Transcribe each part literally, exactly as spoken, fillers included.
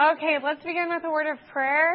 Okay, let's begin with a word of prayer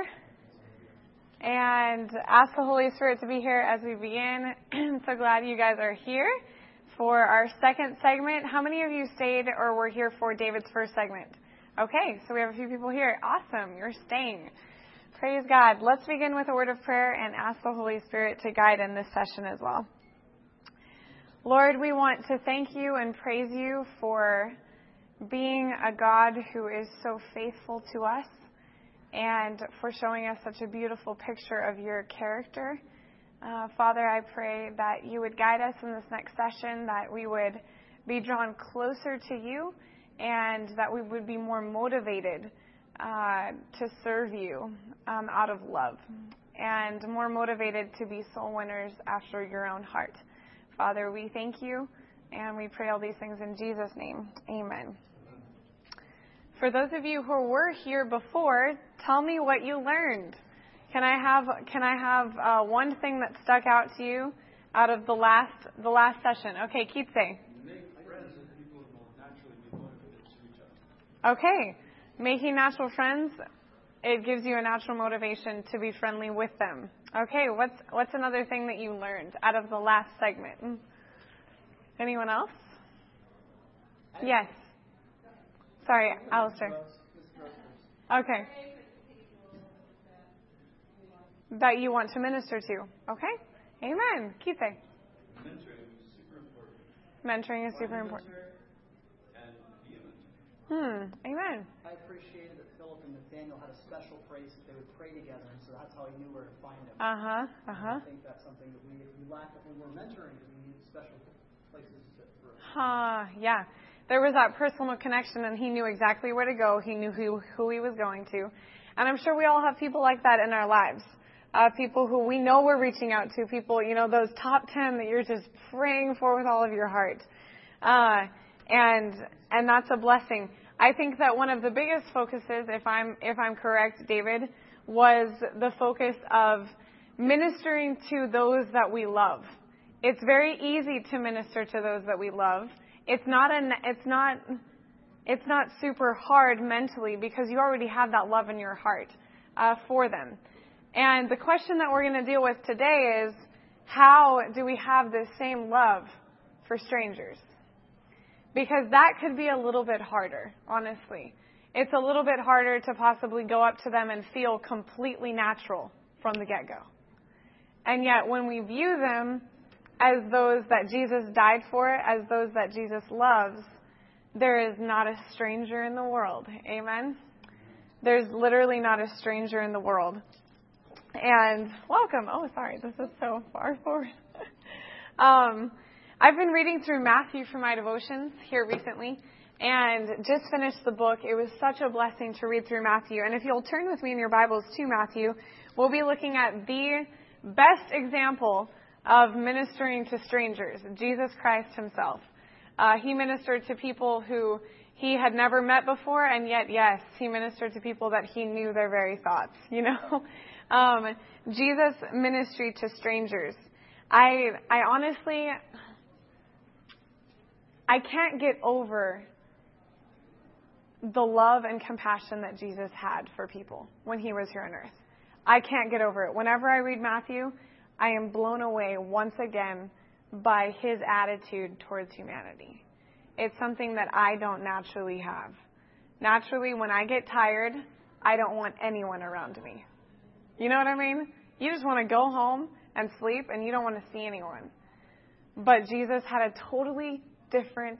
and ask the Holy Spirit to be here as we begin. I'm so glad you guys are here for our second segment. How many of you stayed or were here for David's first segment? Okay, so we have a few people here. Awesome, you're staying. Praise God. Let's begin with a word of prayer and ask the Holy Spirit to guide in this session as well. Lord, we want to thank you and praise you for being a God who is so faithful to us and for showing us such a beautiful picture of your character. Uh, Father, I pray that you would guide us in this next session, that we would be drawn closer to you, and that we would be more motivated uh, to serve you um, out of love, and more motivated to be soul winners after your own heart. Father, we thank you, and we pray all these things in Jesus' name. Amen. For those of you who were here before, tell me what you learned. Can I have can I have uh, one thing that stuck out to you out of the last the last session? Okay, keep saying. Make friends with people who will naturally be motivated to each other. Okay, making natural friends, it gives you a natural motivation to be friendly with them. Okay, what's what's another thing that you learned out of the last segment? Anyone else? Yes. Sorry, Alistair. Okay. That you want to minister to. Okay. Amen. Keith. Mentoring is super important. Mentoring is super important. And vehement. Hmm. Amen. I appreciated that Philip and Nathaniel had a special place that they would pray together, and so that's how he knew where to find him. Uh-huh. Uh-huh. I think that's something that we, we lack when we're mentoring, because we need special places to pray. Huh. Yeah. There was that personal connection, and he knew exactly where to go. He knew who, who he was going to. And I'm sure we all have people like that in our lives. Uh, people who we know we're reaching out to. People, you know, those top ten that you're just praying for with all of your heart. Uh, and and that's a blessing. I think that one of the biggest focuses, if I'm if I'm correct, David, was the focus of ministering to those that we love. It's very easy to minister to those that we love. It's not an it's not it's not super hard mentally because you already have that love in your heart uh, for them. And the question that we're going to deal with today is, how do we have this same love for strangers? Because that could be a little bit harder, honestly. It's a little bit harder to possibly go up to them and feel completely natural from the get-go. And yet when we view them as those that Jesus died for, as those that Jesus loves, there is not a stranger in the world. Amen? There's literally not a stranger in the world. And welcome. Oh, sorry. This is so far forward. um, I've been reading through Matthew for my devotions here recently and just finished the book. It was such a blessing to read through Matthew. And if you'll turn with me in your Bibles to Matthew, we'll be looking at the best example of ministering to strangers, Jesus Christ himself. Uh, he ministered to people who he had never met before, and yet, yes, he ministered to people that he knew their very thoughts, you know. um, Jesus' ministry to strangers. I, I honestly, I can't get over the love and compassion that Jesus had for people when he was here on earth. I can't get over it. Whenever I read Matthew, I am blown away once again by his attitude towards humanity. It's something that I don't naturally have. Naturally, when I get tired, I don't want anyone around me. You know what I mean? You just want to go home and sleep, and you don't want to see anyone. But Jesus had a totally different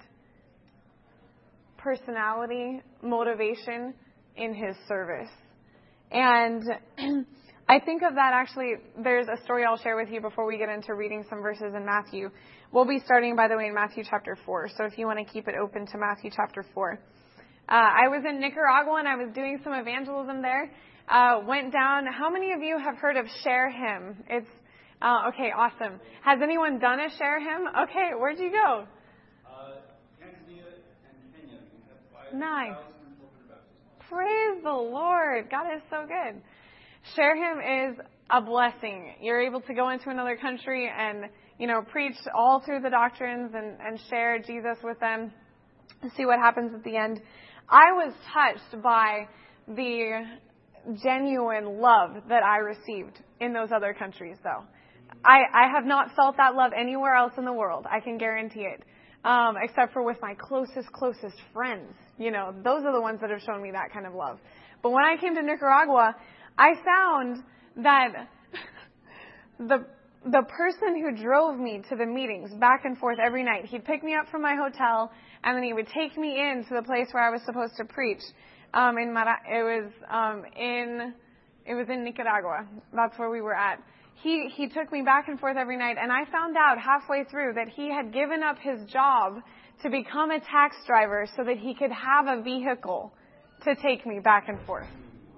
personality, motivation in his service. And I think of that actually, there's a story I'll share with you before we get into reading some verses in Matthew. We'll be starting, by the way, in Matthew chapter four. So if you want to keep it open to Matthew chapter four. Uh, I was in Nicaragua and I was doing some evangelism there. Uh, went down. How many of you have heard of Share Him? It's, uh, okay, awesome. Has anyone done a Share Him? Okay, where'd you go? Uh, Tanzania and Kenya. We have five Nice. thousand corporate baptisms. Praise the Lord. God is so good. Share Him is a blessing. You're able to go into another country and, you know, preach all through the doctrines and, and share Jesus with them and see what happens at the end. I was touched by the genuine love that I received in those other countries, though. I, I have not felt that love anywhere else in the world. I can guarantee it. Um, except for with my closest, closest friends. You know, those are the ones that have shown me that kind of love. But when I came to Nicaragua, I found that the the person who drove me to the meetings back and forth every night, he'd pick me up from my hotel, and then he would take me in to the place where I was supposed to preach. Um, in Mara- it was um, in it was in Nicaragua. That's where we were at. He he took me back and forth every night, and I found out halfway through that he had given up his job to become a tax driver so that he could have a vehicle to take me back and forth.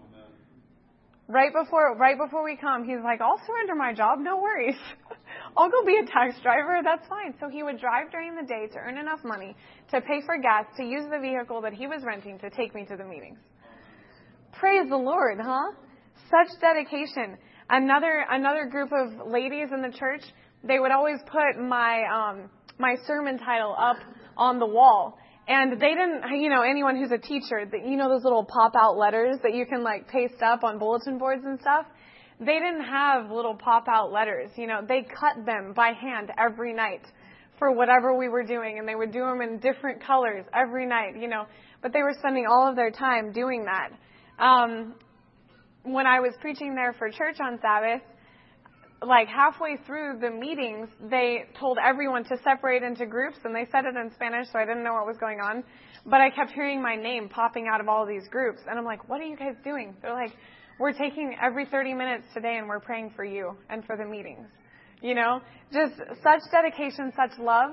Right before right before we come, he's like, I'll surrender my job, no worries. I'll go be a tax driver, that's fine. So he would drive during the day to earn enough money to pay for gas, to use the vehicle that he was renting to take me to the meetings. Praise the Lord, huh? Such dedication. Another another group of ladies in the church, they would always put my um, my sermon title up on the wall. And they didn't, you know, anyone who's a teacher, that you know those little pop-out letters that you can like paste up on bulletin boards and stuff? They didn't have little pop-out letters. You know, they cut them by hand every night for whatever we were doing. And they would do them in different colors every night, you know. But they were spending all of their time doing that. Um, when I was preaching there for church on Sabbath, like halfway through the meetings, they told everyone to separate into groups, and they said it in Spanish, so I didn't know what was going on. But I kept hearing my name popping out of all these groups, and I'm like, what are you guys doing? They're like, we're taking every thirty minutes today, and we're praying for you and for the meetings. You know, just such dedication, such love.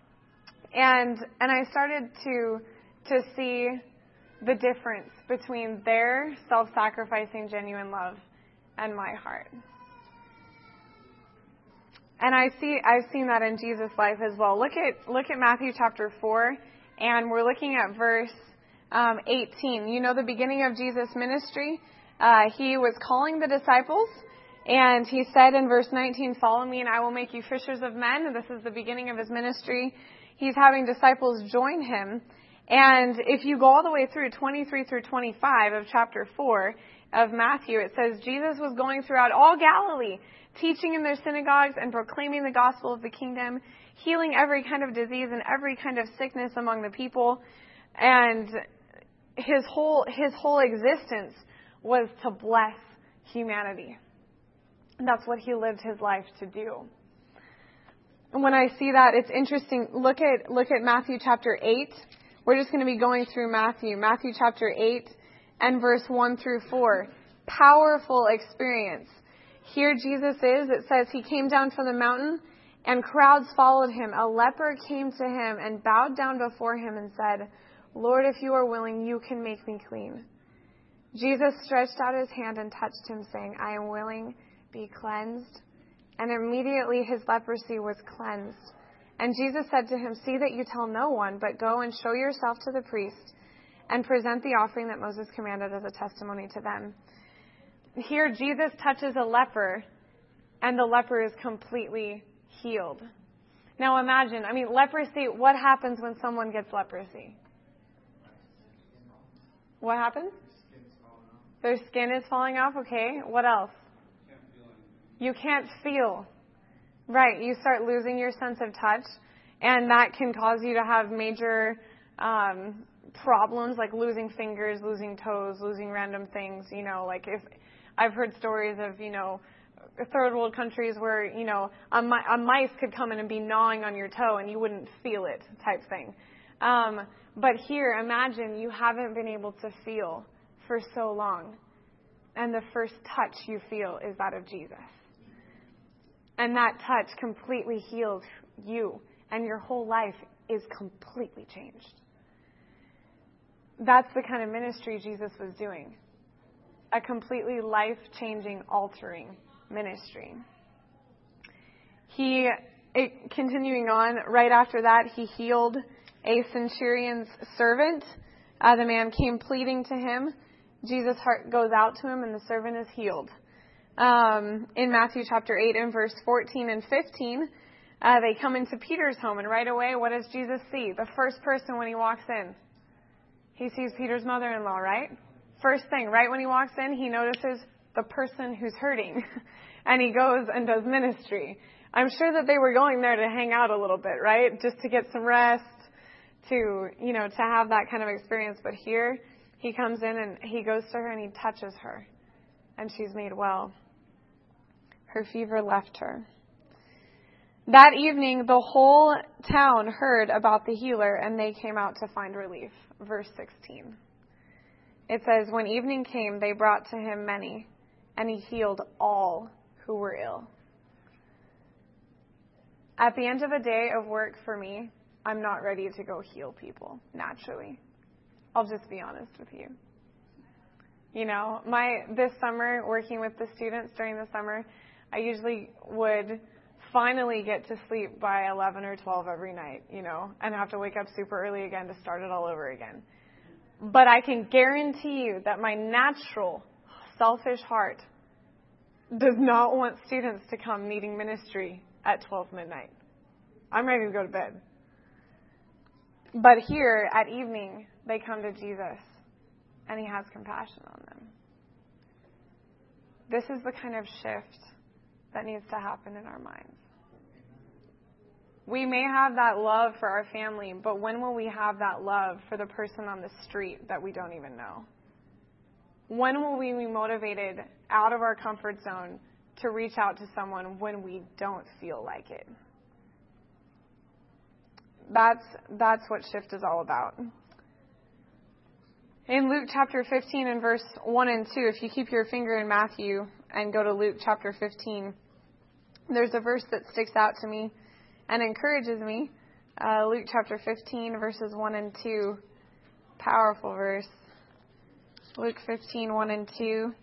And and I started to to see the difference between their self-sacrificing, genuine love and my heart. And I see, I've seen that in Jesus' life as well. Look at look at Matthew chapter four, and we're looking at verse um, eighteen. You know the beginning of Jesus' ministry? Uh, he was calling the disciples, and he said in verse nineteen, "Follow me, and I will make you fishers of men." And this is the beginning of his ministry. He's having disciples join him. And if you go all the way through twenty-three through twenty-five of chapter four of Matthew, it says Jesus was going throughout all Galilee, teaching in their synagogues and proclaiming the gospel of the kingdom, healing every kind of disease and every kind of sickness among the people. And his whole his whole existence was to bless humanity. And that's what he lived his life to do. And when I see that, it's interesting. Look at look at Matthew chapter eight. We're just going to be going through Matthew. Matthew chapter eight and verse one through four. Powerful experience. Here Jesus is. It says he came down from the mountain and crowds followed him. A leper came to him and bowed down before him and said, "Lord, if you are willing, you can make me clean." Jesus stretched out his hand and touched him, saying, "I am willing, be cleansed." And immediately his leprosy was cleansed. And Jesus said to him, "See that you tell no one, but go and show yourself to the priest and present the offering that Moses commanded as a testimony to them." Here Jesus touches a leper, and the leper is completely healed. Now imagine, I mean, leprosy, what happens when someone gets leprosy? What happens? Their skin is falling off, okay. What else? You can't feel. Right, you start losing your sense of touch, and that can cause you to have major um, problems, like losing fingers, losing toes, losing random things. You know, like if I've heard stories of, you know, third world countries where, you know, a, mi- a mice could come in and be gnawing on your toe and you wouldn't feel it type thing. Um, but here, imagine you haven't been able to feel for so long, and the first touch you feel is that of Jesus. And that touch completely heals you, and your whole life is completely changed. That's the kind of ministry Jesus was doing. A completely life-changing, altering ministry. He, it, continuing on, right after that, he healed a centurion's servant. Uh, the man came pleading to him. Jesus' heart goes out to him, and the servant is healed. Um, in Matthew chapter eight and verse fourteen and fifteen, uh, they come into Peter's home, and right away, what does Jesus see? The first person when he walks in, he sees Peter's mother-in-law, right? first thing, right when he walks in, he notices the person who's hurting. And he goes and does ministry. I'm sure that they were going there to hang out a little bit, right? Just to get some rest, to, you know, to have that kind of experience. But here, he comes in and he goes to her and he touches her. And she's made well. Her fever left her. That evening, the whole town heard about the healer, and they came out to find relief. Verse sixteen. It says, when evening came, they brought to him many, and he healed all who were ill. At the end of a day of work for me, I'm not ready to go heal people, naturally. I'll just be honest with you. You know, my this summer, working with the students during the summer, I usually would finally get to sleep by eleven or twelve every night, you know, and have to wake up super early again to start it all over again. But I can guarantee you that my natural, selfish heart does not want students to come needing ministry at twelve midnight. I'm ready to go to bed. But here at evening, they come to Jesus, and he has compassion on them. This is the kind of shift that needs to happen in our minds. We may have that love for our family, but when will we have that love for the person on the street that we don't even know? When will we be motivated out of our comfort zone to reach out to someone when we don't feel like it? That's that's what shift is all about. In Luke chapter fifteen and verse one and two, if you keep your finger in Matthew and go to Luke chapter fifteen, there's a verse that sticks out to me and encourages me. Uh, Luke chapter fifteen, verses one and two. Powerful verse. Luke fifteen, one and two.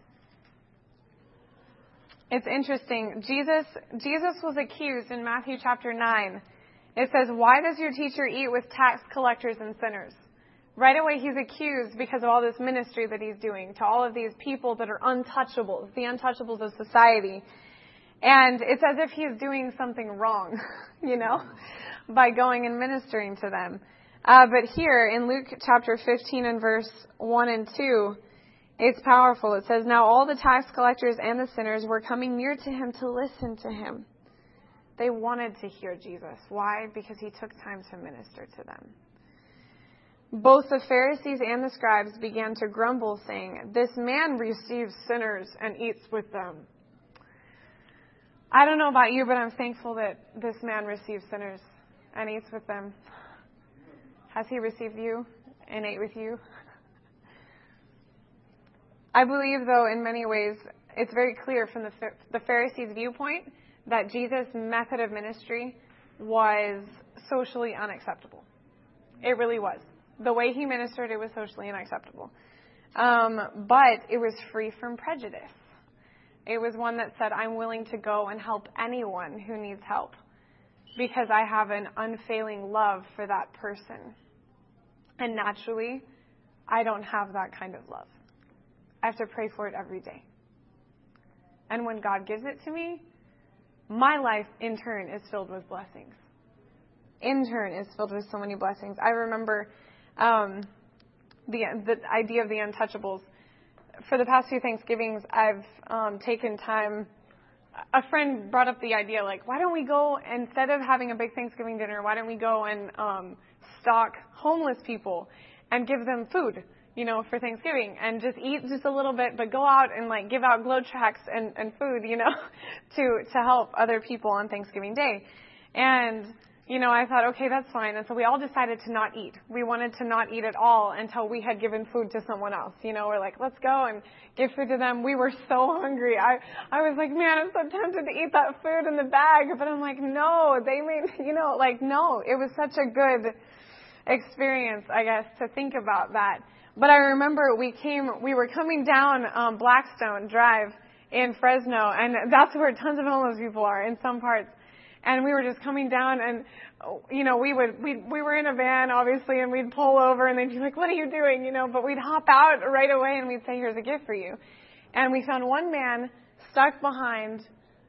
It's interesting. Jesus, Jesus was accused in Matthew chapter nine. It says, why does your teacher eat with tax collectors and sinners? Right away, he's accused because of all this ministry that he's doing to all of these people that are untouchables, the untouchables of society. And it's as if he's doing something wrong, you know, by going and ministering to them. Uh, but here in Luke chapter fifteen and verse one and two, it's powerful. It says, now all the tax collectors and the sinners were coming near to him to listen to him. They wanted to hear Jesus. Why? Because he took time to minister to them. Both the Pharisees and the scribes began to grumble, saying, this man receives sinners and eats with them. I don't know about you, but I'm thankful that this man receives sinners and eats with them. Has he received you and ate with you? I believe, though, in many ways, it's very clear from the, the Pharisees' viewpoint that Jesus' method of ministry was socially unacceptable. It really was. The way he ministered, it was socially unacceptable. Um, but it was free from prejudice. It was one that said, I'm willing to go and help anyone who needs help because I have an unfailing love for that person. And naturally, I don't have that kind of love. I have to pray for it every day. And when God gives it to me, my life, in turn, is filled with blessings. In turn, is filled with so many blessings. I remember um, the the idea of the untouchables. For the past few Thanksgivings, I've um, taken time. A friend brought up the idea, like, why don't we go, instead of having a big Thanksgiving dinner, why don't we go and um, stock homeless people and give them food, you know, for Thanksgiving, and just eat just a little bit, but go out and, like, give out glow tracts and, and food, you know, to, to help other people on Thanksgiving Day. And you know, I thought, okay, that's fine. And so we all decided to not eat. We wanted to not eat at all until we had given food to someone else. You know, we're like, let's go and give food to them. We were so hungry. I, I was like, man, I'm so tempted to eat that food in the bag. But I'm like, no, they made, you know, like, no. It was such a good experience, I guess, to think about that. But I remember we came, we were coming down um, Blackstone Drive in Fresno, and that's where tons of homeless people are in some parts. And we were just coming down, and, you know, we would, we we were in a van, obviously, and we'd pull over, and they'd be like, what are you doing? You know, but we'd hop out right away, and we'd say, here's a gift for you. And we found one man stuck behind,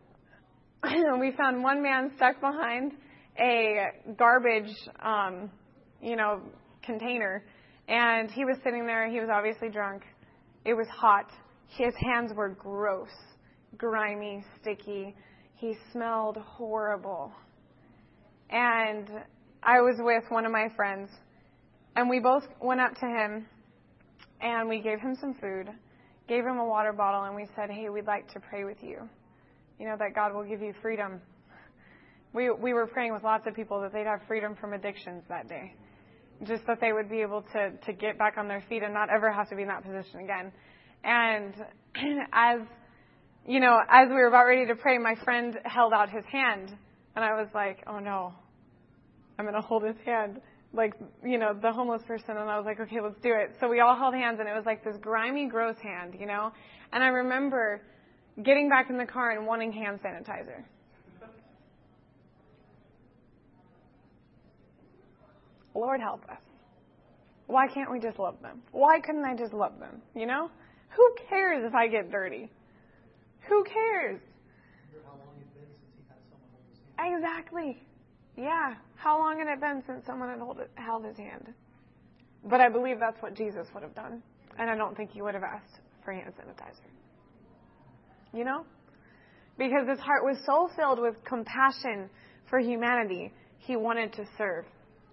we found one man stuck behind a garbage, um, you know, container. And he was sitting there. He was obviously drunk. It was hot. His hands were gross, grimy, sticky. He smelled horrible. And I was with one of my friends, and we both went up to him, and we gave him some food, gave him a water bottle, and we said, hey, we'd like to pray with you. You know, that God will give you freedom. We we were praying with lots of people that they'd have freedom from addictions that day. Just that they would be able to, to get back on their feet and not ever have to be in that position again. And as, you know, as we were about ready to pray, my friend held out his hand. And I was like, oh no, I'm going to hold his hand. Like, you know, the homeless person. And I was like, okay, let's do it. So we all held hands, and it was like this grimy, gross hand, you know. And I remember getting back in the car and wanting hand sanitizer. Lord help us. Why can't we just love them? Why couldn't I just love them? You know? Who cares if I get dirty? Who cares? How long it's been since he had someone hold his hand? Exactly. Yeah. How long had it been since someone had hold it, held his hand? But I believe that's what Jesus would have done. And I don't think he would have asked for hand sanitizer. You know? Because his heart was so filled with compassion for humanity, he wanted to serve.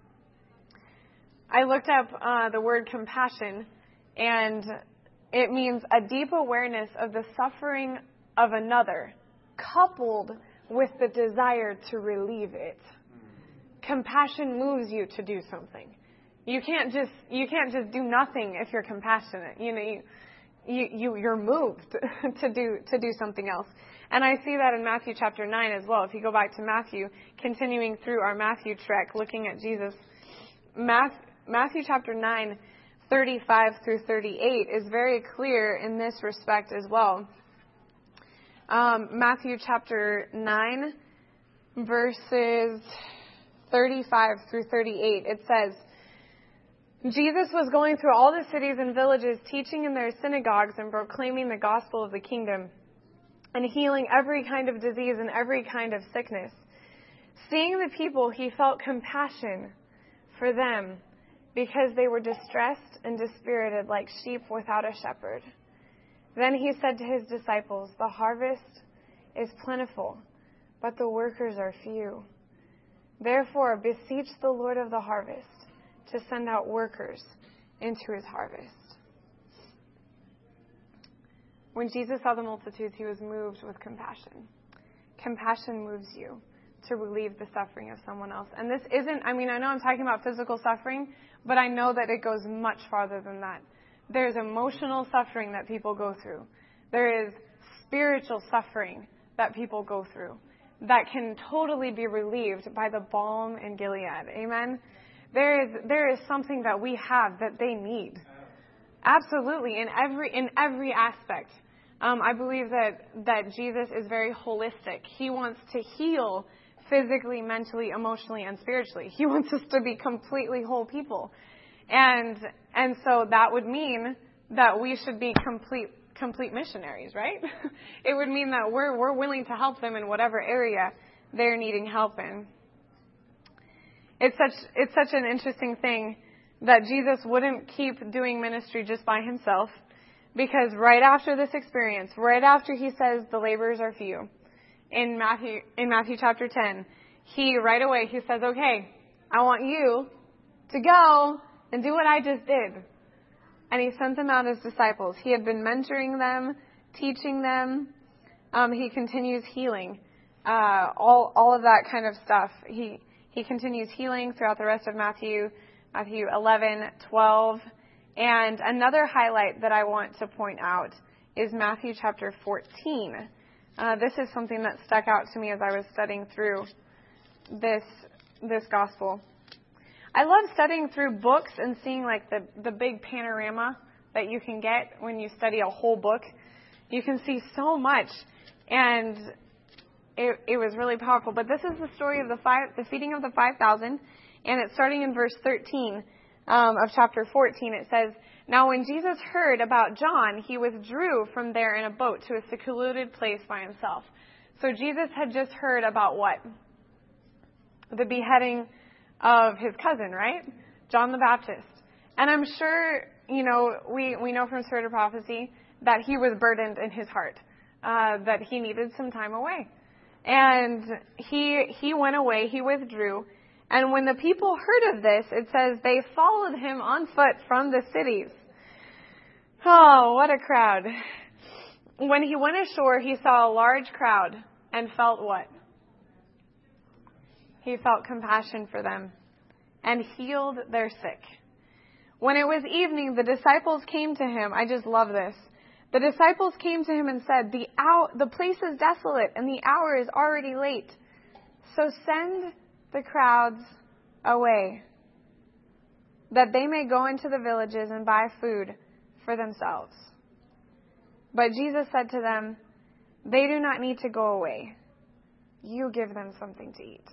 I looked up uh, the word compassion, and it means a deep awareness of the suffering of another, coupled with the desire to relieve it. Compassion moves you to do something. You can't just you can't just do nothing if you're compassionate. You know, you, you, you you're moved to do to do something else. And I see that in Matthew chapter nine as well. If you go back to Matthew, continuing through our Matthew trek, looking at Jesus, Matthew, Matthew chapter nine, thirty-five through thirty-eight is very clear in this respect as well. Um, Matthew chapter nine, verses thirty-five through thirty-eight, it says, Jesus was going through all the cities and villages, teaching in their synagogues and proclaiming the gospel of the kingdom, and healing every kind of disease and every kind of sickness. Seeing the people, he felt compassion for them, because they were distressed and dispirited like sheep without a shepherd. Then he said to his disciples, the harvest is plentiful, but the workers are few. Therefore, beseech the Lord of the harvest to send out workers into his harvest. When Jesus saw the multitudes, he was moved with compassion. Compassion moves you to relieve the suffering of someone else. And this isn't, I mean, I know I'm talking about physical suffering, but I know that it goes much farther than that. There's emotional suffering that people go through. There is spiritual suffering that people go through that can totally be relieved by the balm in Gilead. Amen? There is there is something that we have that they need. Absolutely, in every in every aspect. Um, I believe that, that Jesus is very holistic. He wants to heal physically, mentally, emotionally, and spiritually. He wants us to be completely whole people. And and so that would mean that we should be complete complete missionaries, right? It would mean that we're we're willing to help them in whatever area they're needing help in. It's such it's such an interesting thing that Jesus wouldn't keep doing ministry just by himself, because right after this experience, right after he says the laborers are few, in Matthew in Matthew chapter ten, he right away he says, okay, I want you to go and do what I just did. And he sent them out as disciples. He had been mentoring them, teaching them. Um, he continues healing, uh, all all of that kind of stuff. He he continues healing throughout the rest of Matthew, Matthew eleven, twelve. And another highlight that I want to point out is Matthew chapter fourteen. Uh, this is something that stuck out to me as I was studying through this this gospel. I love studying through books and seeing like the, the big panorama that you can get when you study a whole book. You can see so much, and it, it was really powerful. But this is the story of the five, the feeding of the five thousand, and it's starting in verse thirteen um, of chapter fourteen. It says, "Now when Jesus heard about John, he withdrew from there in a boat to a secluded place by himself." So Jesus had just heard about what? The beheading of his cousin, right? John the Baptist. And I'm sure you know, we, we know from Spirit of Prophecy that he was burdened in his heart, uh, that he needed some time away. And he he went away, he withdrew. And when the people heard of this, it says they followed him on foot from the cities. Oh, what a crowd. When he went ashore, he saw a large crowd and felt what? He felt compassion for them and healed their sick. When it was evening, the disciples came to him. I just love this. The disciples came to him and said, the hour, the place is desolate and the hour is already late. So send the crowds away, that they may go into the villages and buy food for themselves. But Jesus said to them, they do not need to go away. You give them something to eat.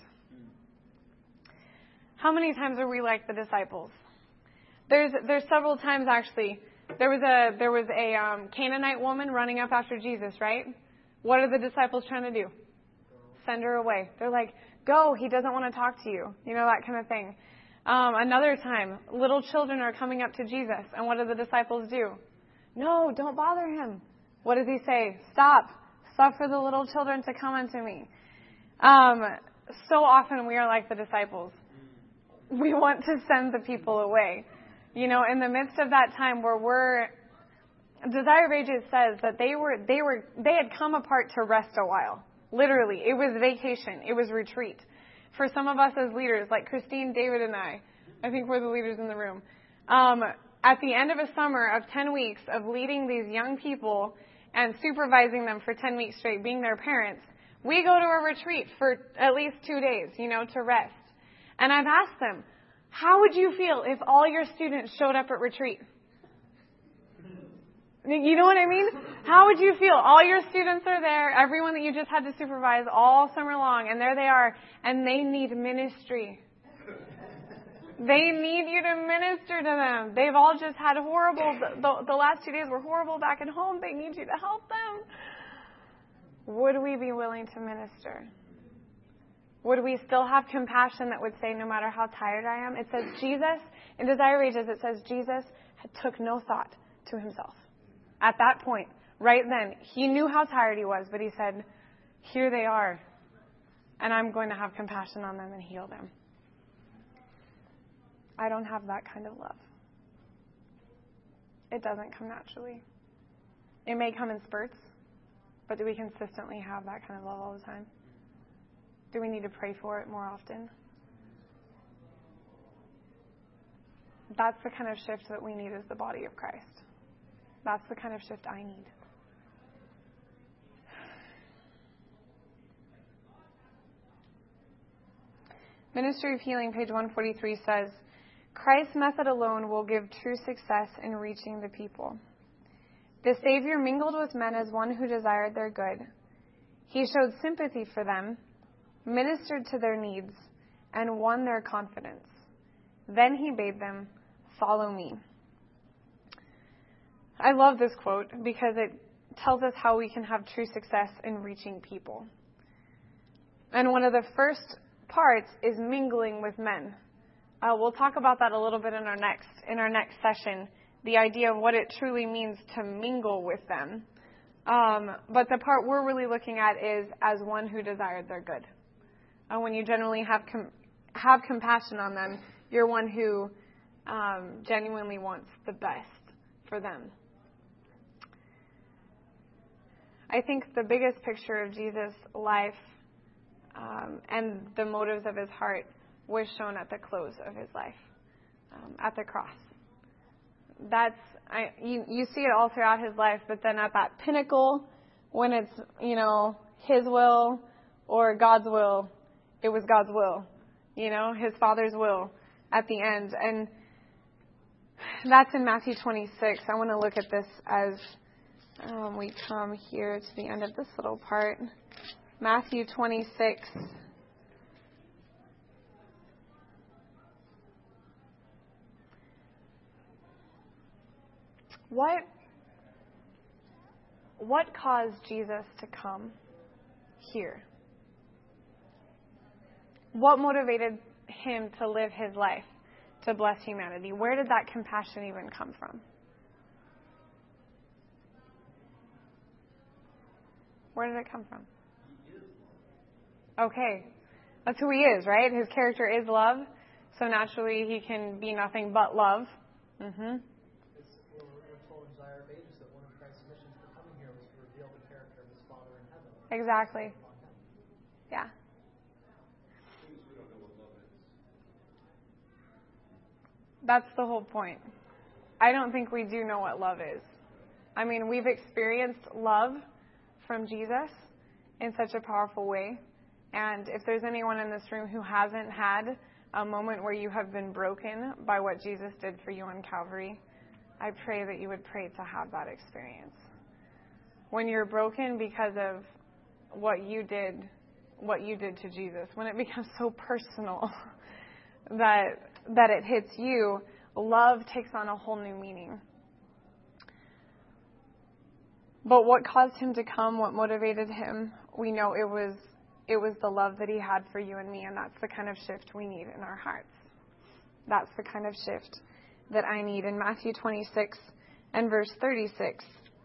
How many times are we like the disciples? There's there's several times actually. There was a there was a um, Canaanite woman running up after Jesus, right? What are the disciples trying to do? Send her away. They're like, go, he doesn't want to talk to you. You know, that kind of thing. Um, another time, little children are coming up to Jesus, and what do the disciples do? No, don't bother him. What does he say? Stop. Suffer the little children to come unto me. Um, so often we are like the disciples. We want to send the people away. You know, in the midst of that time where we're, Desire of Ages says that they were, they were, they had come apart to rest a while. Literally, it was vacation. It was retreat. For some of us as leaders, like Christine, David, and I, I think we're the leaders in the room. Um, at the end of a summer of ten weeks of leading these young people and supervising them for ten weeks straight, being their parents, we go to a retreat for at least two days, you know, to rest. And I've asked them, how would you feel if all your students showed up at retreat? You know what I mean? How would you feel? All your students are there, everyone that you just had to supervise all summer long, and there they are, and they need ministry. They need you to minister to them. They've all just had horrible, the, the last two days were horrible back at home. They need you to help them. Would we be willing to minister? Would we still have compassion that would say, no matter how tired I am? It says Jesus, in Desire of Ages, it says Jesus took no thought to himself. At that point, right then, he knew how tired he was, but he said, here they are, and I'm going to have compassion on them and heal them. I don't have that kind of love. It doesn't come naturally. It may come in spurts, but do we consistently have that kind of love all the time? Do we need to pray for it more often? That's the kind of shift that we need as the body of Christ. That's the kind of shift I need. Ministry of Healing, page one forty-three says, Christ's method alone will give true success in reaching the people. The Savior mingled with men as one who desired their good. He showed sympathy for them, ministered to their needs, and won their confidence. Then he bade them, follow me. I love this quote because it tells us how we can have true success in reaching people. And one of the first parts is mingling with men. Uh, we'll talk about that a little bit in our next in our next session, the idea of what it truly means to mingle with them. Um, but the part we're really looking at is as one who desired their good. Uh, when you generally have com- have compassion on them, you're one who um, genuinely wants the best for them. I think the biggest picture of Jesus' life um, and the motives of his heart was shown at the close of his life, um, at the cross. That's I, you, you see it all throughout his life, but then at that pinnacle, when it's, you know, his will or God's will, it was God's will, you know, his Father's will at the end. And that's in Matthew twenty-six. I want to look at this as um, we come here to the end of this little part. Matthew twenty-six. What, what caused Jesus to come here? What motivated him to live his life? to bless humanity. Where did that compassion even come from? Where did it come from? Okay. That's who he is, right? His character is love. So naturally, he can be nothing but love. Mm-hmm. It's, we're, we're told in Desire of Ages that one of Christ's missions for coming here was to reveal the character of his Father in heaven. Exactly. Yeah. That's the whole point. I don't think we do know what love is. I mean, we've experienced love from Jesus in such a powerful way. And if there's anyone in this room who hasn't had a moment where you have been broken by what Jesus did for you on Calvary, I pray that you would pray to have that experience. When you're broken because of what you did, what you did to Jesus, when it becomes so personal that that it hits you, love takes on a whole new meaning. But what caused him to come, what motivated him, we know it was it was the love that he had for you and me, and that's the kind of shift we need in our hearts. That's the kind of shift that I need. In Matthew twenty-six and verse thirty-six,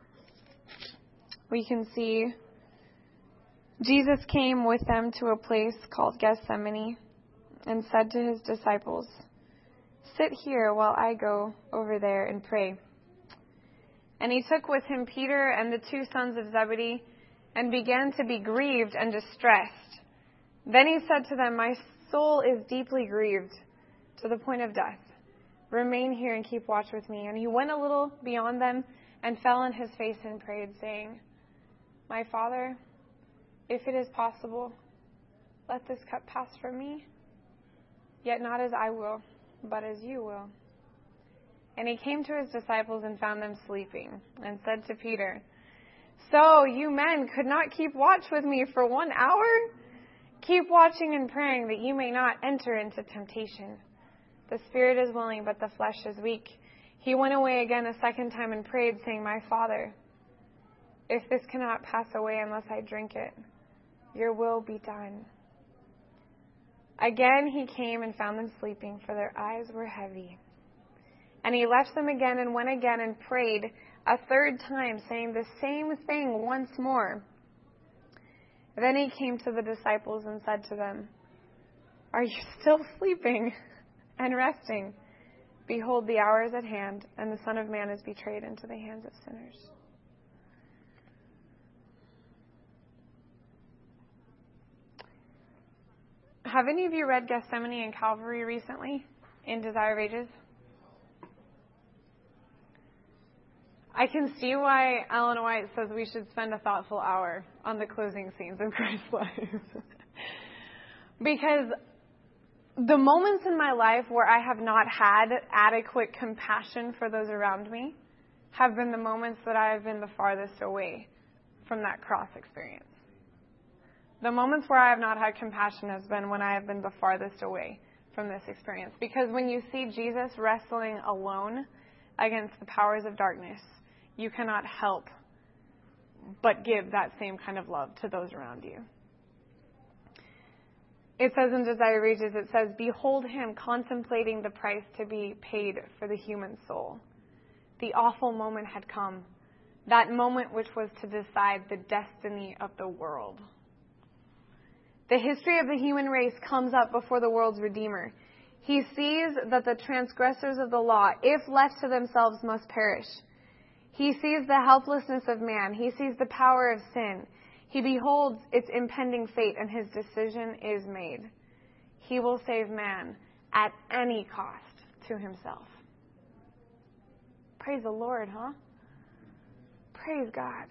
we can see Jesus came with them to a place called Gethsemane and said to his disciples, "Sit here while I go over there and pray." And he took with him Peter and the two sons of Zebedee and began to be grieved and distressed. Then he said to them, "My soul is deeply grieved to the point of death. Remain here and keep watch with me." And he went a little beyond them and fell on his face and prayed, saying, "My Father, if it is possible, let this cup pass from me. Yet not as I will, but as you will." And he came to his disciples and found them sleeping, and said to Peter, "So you men could not keep watch with me for one hour? Keep watching and praying that you may not enter into temptation. The spirit is willing, but the flesh is weak." He went away again a second time and prayed, saying, "My Father, if this cannot pass away unless I drink it, your will be done." Again he came and found them sleeping, for their eyes were heavy. And he left them again and went again and prayed a third time, saying the same thing once more. Then he came to the disciples and said to them, "Are you still sleeping and resting? Behold, the hour is at hand, and the Son of Man is betrayed into the hands of sinners." Have any of you read Gethsemane and Calvary recently in Desire of Ages? I can see why Ellen White says we should spend a thoughtful hour on the closing scenes of Christ's life. Because the moments in my life where I have not had adequate compassion for those around me have been the moments that I have been the farthest away from that cross experience. The moments where I have not had compassion has been when I have been the farthest away from this experience. Because when you see Jesus wrestling alone against the powers of darkness, you cannot help but give that same kind of love to those around you. It says in Desire of Ages, it says, "Behold him contemplating the price to be paid for the human soul." The awful moment had come. That moment which was to decide the destiny of the world. The history of the human race comes up before the world's Redeemer. He sees that the transgressors of the law, if left to themselves, must perish. He sees the helplessness of man. He sees the power of sin. He beholds its impending fate, and his decision is made. He will save man at any cost to himself. Praise the Lord, huh? Praise God.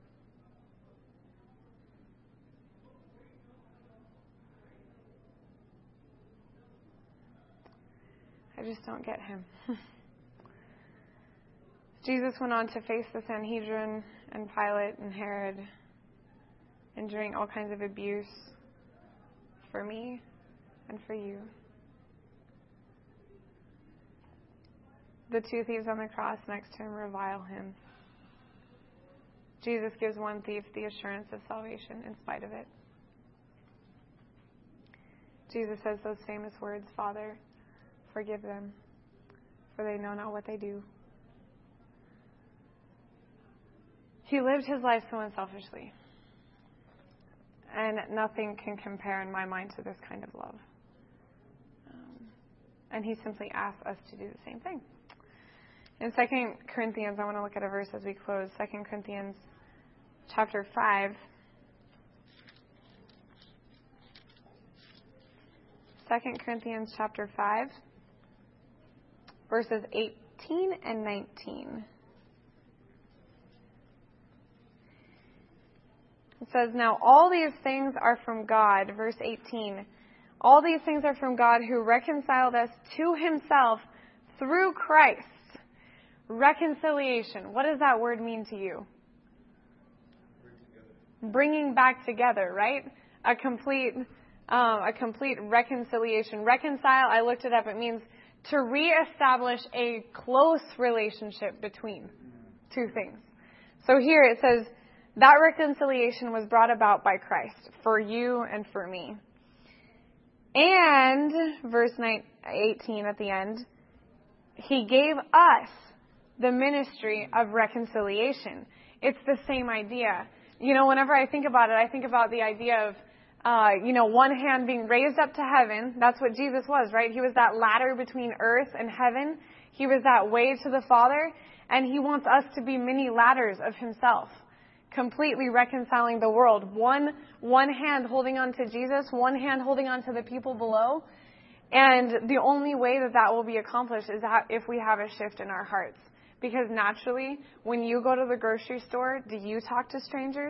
I just don't get him. Jesus went on to face the Sanhedrin and Pilate and Herod, enduring all kinds of abuse for me and for you. The two thieves on the cross next to him revile him. Jesus gives one thief the assurance of salvation in spite of it. Jesus says those famous words, "Father, forgive them, for they know not what they do. He lived his life so unselfishly. And nothing can compare in my mind to this kind of love. Um, and he simply asks us to do the same thing. In Second Corinthians, I want to look at a verse as we close. Second Corinthians chapter five. Second Corinthians chapter five, verses eighteen and nineteen. It says, now all these things are from God. Verse eighteen. All these things are from God who reconciled us to himself through Christ. Reconciliation. What does that word mean to you? Bring Bringing back together, right? A complete, um, a complete reconciliation. Reconcile, I looked it up. It means to reestablish a close relationship between two things. So here it says, that reconciliation was brought about by Christ for you and for me. And, verse eighteen at the end, he gave us the ministry of reconciliation. It's the same idea. You know, whenever I think about it, I think about the idea of, uh, you know, one hand being raised up to heaven. That's what Jesus was, right? He was that ladder between earth and heaven. He was that way to the Father. And he wants us to be many ladders of himself, completely reconciling the world. One, one hand holding on to Jesus, one hand holding on to the people below. And the only way that that will be accomplished is if we have a shift in our hearts. Because naturally, when you go to the grocery store, do you talk to strangers?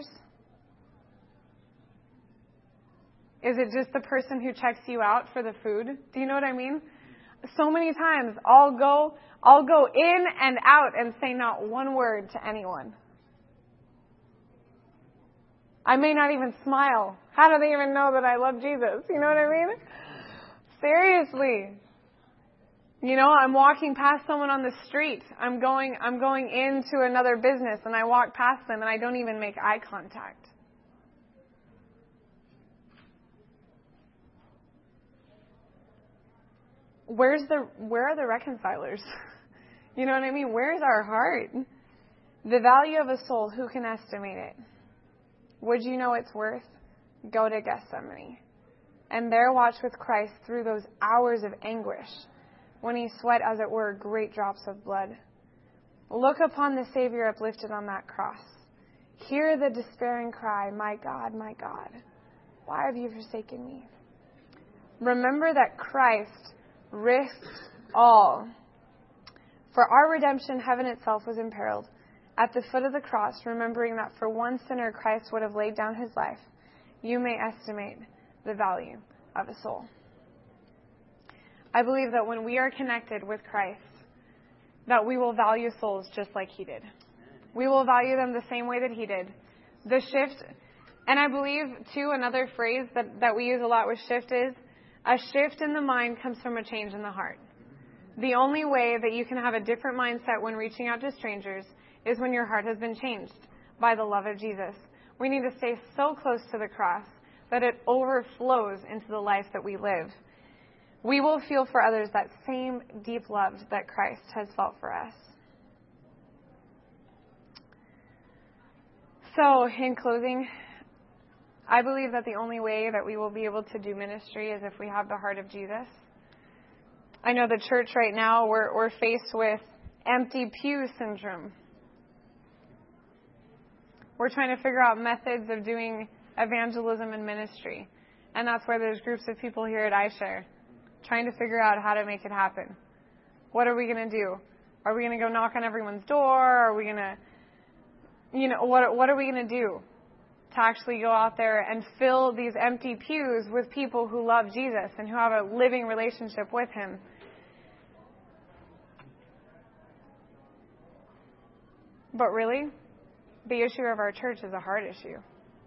Is it just the person who checks you out for the food? Do you know what I mean? So many times I'll go, I'll go in and out and say not one word to anyone. I may not even smile. How do they even know that I love Jesus? You know what I mean? Seriously. You know, I'm walking past someone on the street. I'm going, I'm going into another business and I walk past them and I don't even make eye contact. Where's the, where are the reconcilers? You know what I mean? Where's our heart? The value of a soul, who can estimate it? Would you know its worth? Go to Gethsemane and there watch with Christ through those hours of anguish when he sweat, as it were, great drops of blood. Look upon the Savior uplifted on that cross. Hear the despairing cry, my God, my God, why have you forsaken me? Remember that Christ risked all. For our redemption, heaven itself was imperiled. At the foot of the cross, remembering that for one sinner Christ would have laid down his life, you may estimate the value of a soul. I believe that when we are connected with Christ, that we will value souls just like he did. We will value them the same way that he did. The shift, and I believe, too, another phrase that, that we use a lot with shift is, a shift in the mind comes from a change in the heart. The only way that you can have a different mindset when reaching out to strangers is when your heart has been changed by the love of Jesus. We need to stay so close to the cross that it overflows into the life that we live. We will feel for others that same deep love that Christ has felt for us. So, in closing, I believe that the only way that we will be able to do ministry is if we have the heart of Jesus. I know the church right now, we're, we're faced with empty pew syndrome. We're trying to figure out methods of doing evangelism and ministry. And that's where there's groups of people here at iShare trying to figure out how to make it happen. What are we going to do? Are we going to go knock on everyone's door? Are we going to, you know, what, what are we going to do to actually go out there and fill these empty pews with people who love Jesus and who have a living relationship with him? But really, the issue of our church is a heart issue.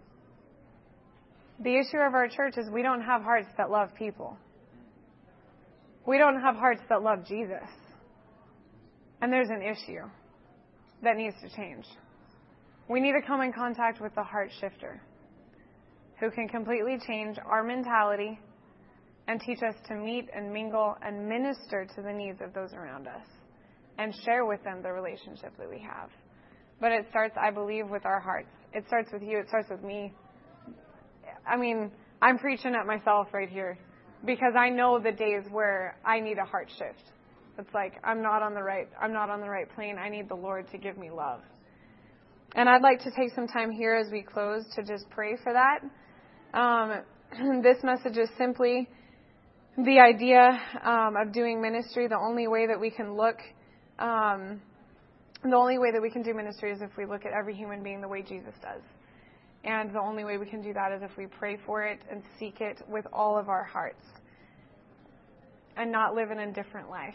The issue of our church is we don't have hearts that love people. We don't have hearts that love Jesus. And there's an issue that needs to change. We need to come in contact with the heart shifter who can completely change our mentality and teach us to meet and mingle and minister to the needs of those around us. and share with them the relationship that we have. But it starts, I believe, with our hearts. It starts with you. It starts with me. I mean, I'm preaching at myself right here because I know the days where I need a heart shift. It's like I'm not on the right, I'm not on the right plane. I need the Lord to give me love. And I'd like to take some time here as we close to just pray for that. Um, this message is simply the idea um, of doing ministry. The only way that we can look, um, the only way that we can do ministry is if we look at every human being the way Jesus does. And the only way we can do that is if we pray for it and seek it with all of our hearts and not live an indifferent life.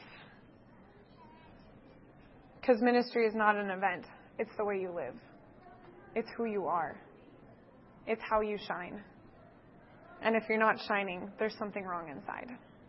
Because ministry is not an event. It's the way you live. It's who you are. It's how you shine. And if you're not shining, there's something wrong inside.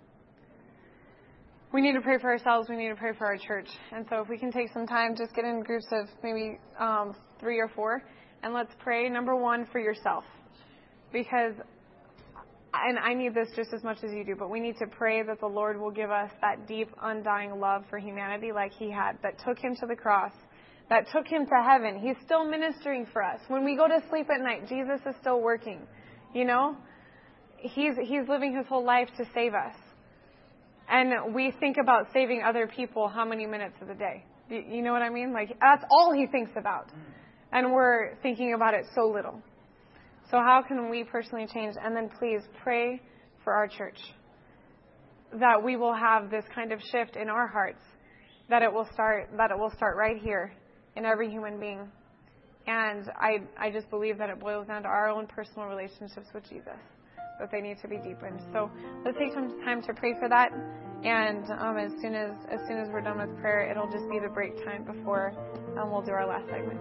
We need to pray for ourselves. We need to pray for our church. And so if we can take some time, just get in groups of maybe um, three or four, and let's pray, number one, for yourself. Because, and I need this just as much as you do, but we need to pray that the Lord will give us that deep, undying love for humanity like He had, that took Him to the cross, that took Him to heaven. He's still ministering for us. When we go to sleep at night, Jesus is still working. You know? He's, he's living His whole life to save us. And we think about saving other people how many minutes of the day? You, you know what I mean? Like, that's all He thinks about. And we're thinking about it so little. So how can we personally change? And then please pray for our church. That we will have this kind of shift in our hearts. That it will start, that it will start right here in every human being. And I, I just believe that it boils down to our own personal relationships with Jesus. That they need to be deepened. So let's take some time to pray for that. And um, as soon as as soon as we're done with prayer, it'll just be the break time before um, we'll do our last segment.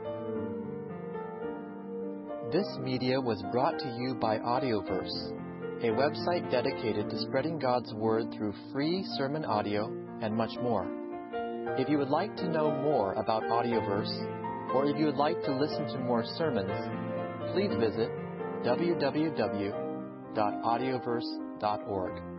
This media was brought to you by Audioverse, a website dedicated to spreading God's Word through free sermon audio and much more. If you would like to know more about Audioverse, or if you would like to listen to more sermons, please visit w w w dot audioverse dot org.